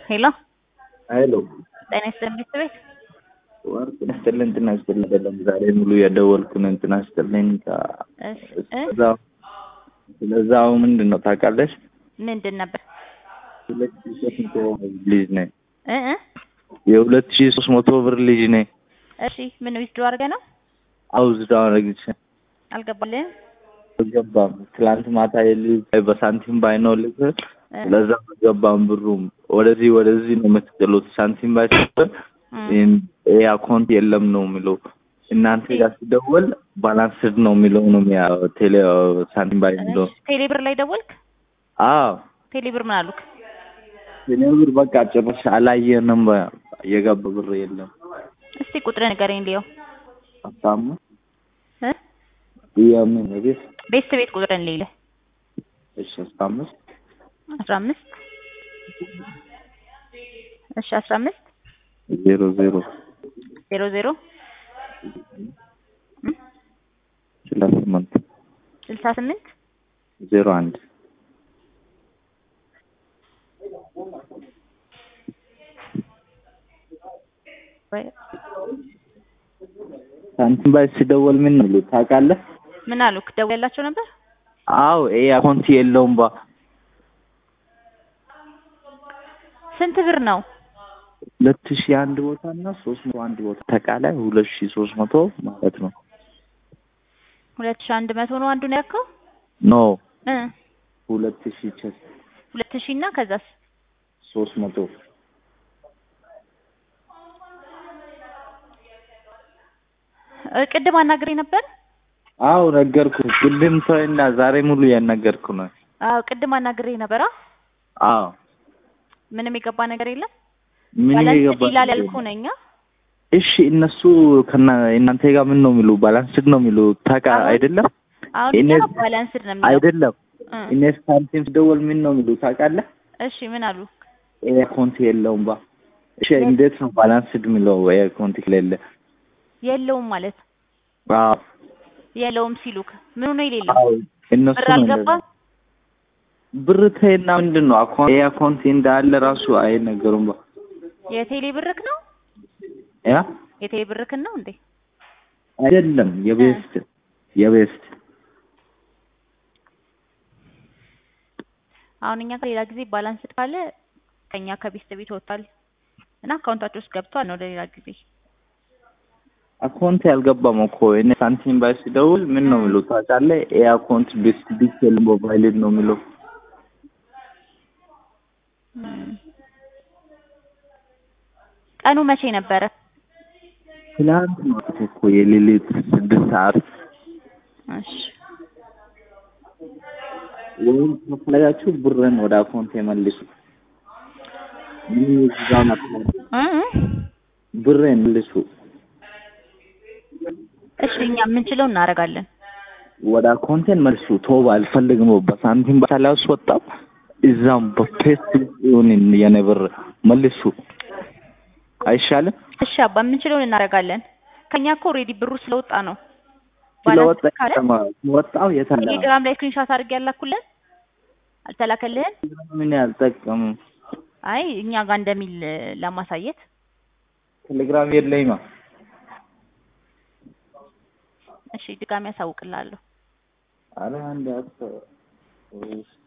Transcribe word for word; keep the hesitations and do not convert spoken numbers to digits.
ሄሎ ሄሎ ጤና ይስጥልኝ ቤት ወርቅ ነስተልን እንትና አስተልን አይደለም ዛሬ ሙሉ ያደወልኩን እንትና አስተልን እዛው ለዛው ምንድነው ታውቃለሽ? ምንድን ነበር? ሁለት ሺህ ሶስት መቶ ልጅ ነኝ እ እ የሁለት ሺህ ሶስት መቶ ብር ልጅ ነኝ። እሺ ምን ዊዝድሮ አድርገህ ነው? አውዝዳው አድርግሽ አልገባልህም? አልገባም። ትላንት ማታ የልጅ በሳንቲም ባይነው ልክ ለዛ ገባም ብሩም ወደዚህ ወደዚህ ነው የምትጥሉት። ሳንቲም ባይሰጥ ይሄ አካውንት የለም ነው የሚለው። እናንተ ጋር ሲደወል ባላንስድ ነው የሚለው ነው ያ ቴሌ ሳንቲም ባይ ነው። ቴሌ ብር ላይ ደወልክ? አዎ ቴሌ ብር ምን አሉክ? ቴሌ ብር በቃ ጭራሽ አላየንም የገባ ብር የለም። እስቲ ቁጥር ንገረኝ ሊዮ። አታም እ የምን ቤት ቤት ቤት ቁጥርን ሊለ እሺ አስታምስ አስራ አምስት እሺ አስራ አምስት ዜሮ ዜሮ ዜሮ ዜሮ ስልሳ ስምንት ስልሳ ስምንት ዜሮ አንድ ሳንቲም ባይ ሲደወል ምን ነው ታውቃለህ? ምን አሉክ? ደውላቸው ነበር? አዎ ይሄ አካውንት የለውም ባ ስንት ብር ነው? ሁለት ሺህ አንድ ቦታ እና ሶስት መቶ አንድ ቦታ ተቃላይ ሁለት ሺህ ሶስት መቶ ማለት ነው። ሁለት ሺህ አንድ መቶ ነው አንዱን ያልከው? ኖ እ ሁለት ሺህ ቸስ ሁለት ሺህ እና ከዛስ ሶስት መቶ ቅድም አናግሬ ነበር? አዎ ነገርኩ። ቅድም ሰውና ዛሬ ሙሉ ያናገርኩ ነው። አዎ ቅድም አናግሬ ነበር። አዎ ምንም የገባ ነገር የለም። ምንም የገባ ይላል ያልኩ ነኝ። እሺ እነሱ ከና እናንተ ጋር ምን ነው የሚሉ ባላንስድ ነው የሚሉ ታውቃ አይደለም? እኔ ባላንስድ ነው የሚለው አይደለም። እኔ ሳንቲም ደወል ምን ነው የሚሉ ታውቃለህ? እሺ ምን አሉ? ይሄ አካውንት የለውም ባ እሺ እንዴት ነው ባላንስድ የሚለው? ይሄ አካውንት ከሌለ የለውም ማለት? አዎ የለውም ሲሉክ ምን ነው የሌለው? እነሱ ብር አልገባም? ብር ተይና ምንድነው አካውንት ይሄ አካውንት እንዳለ ራሱ አይነገሩም ባ የቴሌ ብርክ ነው? ያ የቴሌ ብርክ ነው እንዴ? አይደለም የቤስት የቤስት አሁን እኛ ከሌላ ጊዜ ባላንስ ካለ ከኛ ከቤስት ቤት ወጣል እና አካውንታቸው ውስጥ ገብቷል ነው ለሌላ ጊዜ አካውንት ያልገባም እኮ እኔ ሳንቲም ባይ ሲደውል ምን ነው የሚለው ታውቃለህ? ይሄ አካውንት ቤስት ዲቴል ሞባይል ነው የሚለው። ቀኑ መቼ ነበረ? ትላንት ነው እኮ የሌሊት ስድስት ሰዓት። እሺ ወይም ከፈለጋችሁ ብርን ወደ አካውንት የመልሱ። ምን ይዛና ብርን መልሱ። እሺ እኛ የምንችለው እናደርጋለን። ወደ አካውንቴን መልሱ። ቶባ አልፈልግም በሳንቲም ባላስ ወጣው እዛም በፔስት ይሁን የነብር መልሱ አይሻልም? እሺ አባ የምንችለውን እናደርጋለን። ከኛ እኮ ኦሬዲ ብሩ ስለወጣ ነው። ስለወጣ ወጣው የታለ? ቴሌግራም ላይ ስክሪንሾት አድርጌ ያላኩልን አልተላከልህም? ምን ያልጠቀም አይ እኛ ጋር እንደሚል ለማሳየት ቴሌግራም የለኝማ። እሺ ድጋሚ ያሳውቅልሃለሁ። አረ አንድ አስ